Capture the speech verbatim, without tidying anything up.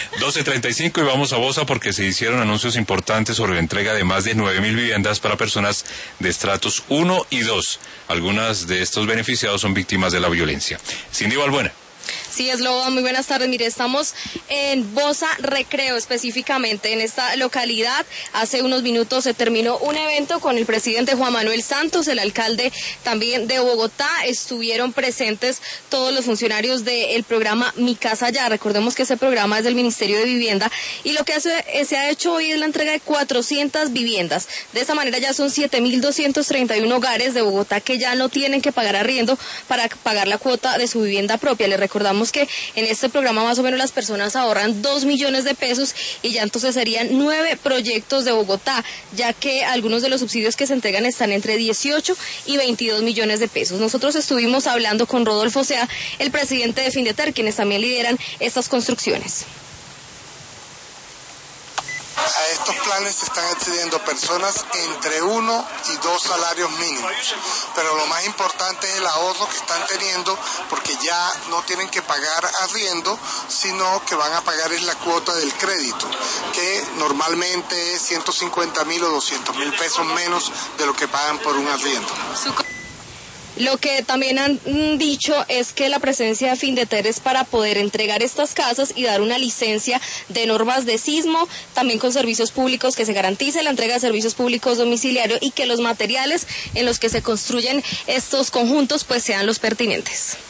doce treinta y cinco y vamos a Bosa porque se hicieron anuncios importantes sobre la entrega de más de nueve mil viviendas para personas de estratos uno y dos. Algunas de estos beneficiados son víctimas de la violencia. Cindy Balbuena. Sí, Eslobodan, muy buenas tardes. Mire, estamos en Bosa Recreo, específicamente en esta localidad. Hace unos minutos se terminó un evento con el presidente Juan Manuel Santos, el alcalde también de Bogotá. Estuvieron presentes todos los funcionarios del programa Mi Casa Ya. Recordemos que ese programa es del Ministerio de Vivienda y lo que hace, se ha hecho hoy es la entrega de cuatrocientas viviendas. De esa manera ya son siete mil doscientos treinta y uno hogares de Bogotá que ya no tienen que pagar arriendo para pagar la cuota de su vivienda propia. Les recordamos que en este programa más o menos las personas ahorran dos millones de pesos y ya entonces serían nueve proyectos de Bogotá, ya que algunos de los subsidios que se entregan están entre dieciocho y veintidós millones de pesos. Nosotros estuvimos hablando con Rodolfo Sea, el presidente de Findeter, quienes también lideran estas construcciones. A estos planes se están accediendo personas entre uno y dos salarios mínimos, pero lo más importante es el ahorro que están teniendo porque ya no tienen que pagar arriendo, sino que van a pagar es la cuota del crédito, que normalmente es ciento cincuenta mil o doscientos mil pesos menos de lo que pagan por un arriendo. Lo que también han dicho es que la presencia de Findeter es para poder entregar estas casas y dar una licencia de normas de sismo, también con servicios públicos, que se garantice la entrega de servicios públicos domiciliarios y que los materiales en los que se construyen estos conjuntos pues sean los pertinentes.